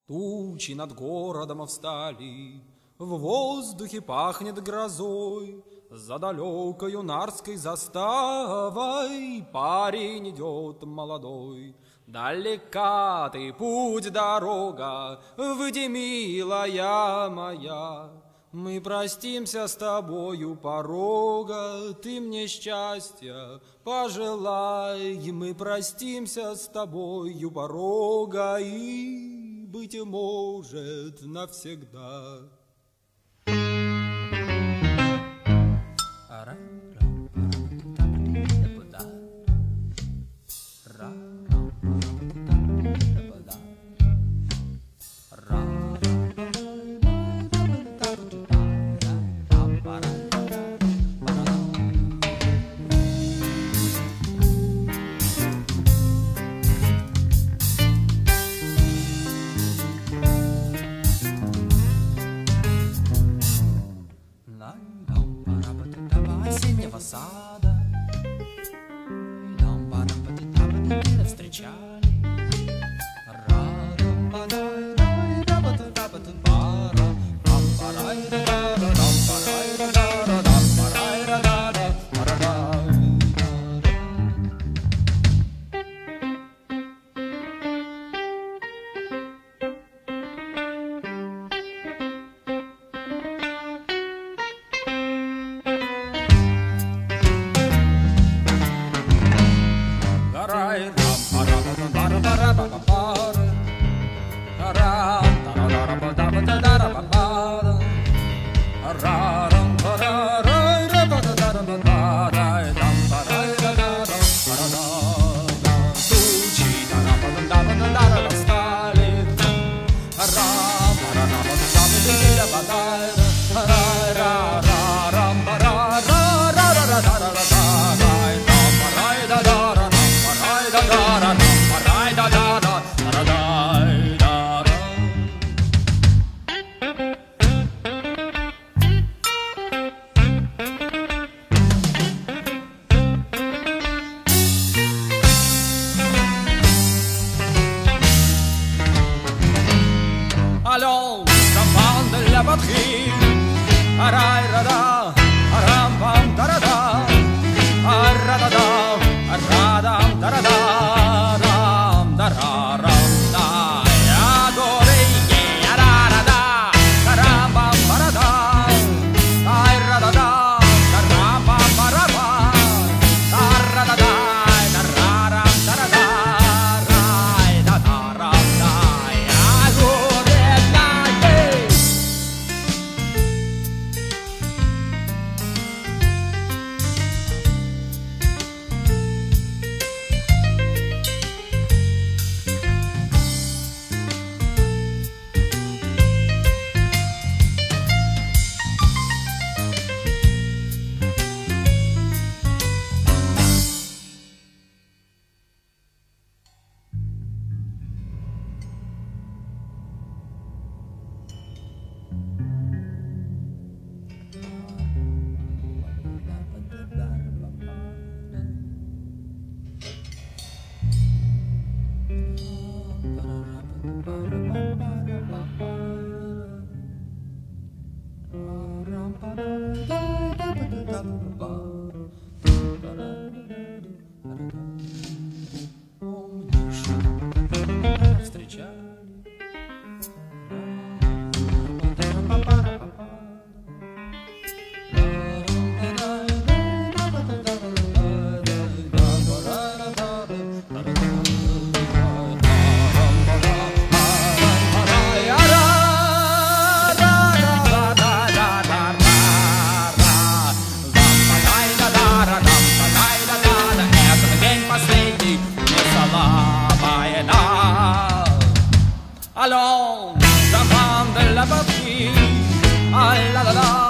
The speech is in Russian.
Тучи над городом встали, в воздухе пахнет грозой. За далекою нарской заставой парень идет молодой. Далека ты, путь, дорога, выйди, милая моя. Мы простимся с тобою порога, ты мне счастья пожелай. Мы простимся с тобою порога и, быть может, навсегда. Осеннего сада встречали. Allons, campagne de la batterie, arai-rada, aram-pam-tarada, aradada, aradam-tarada, ram-dararam-da, adorei, ararada, aram-pam-parada, aradada, aram-pam-paraba, aradada, araram-tarada, rai-da-da-ram-da. Allons, campagne de la batterie, ah la la la.